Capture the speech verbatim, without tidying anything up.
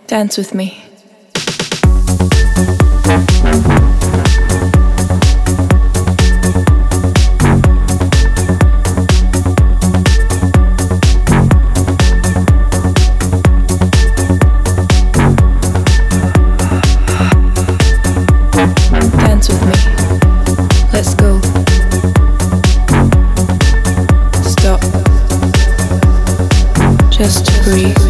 Dance with me. Dance with me. Let's go. Stop. Just breathe.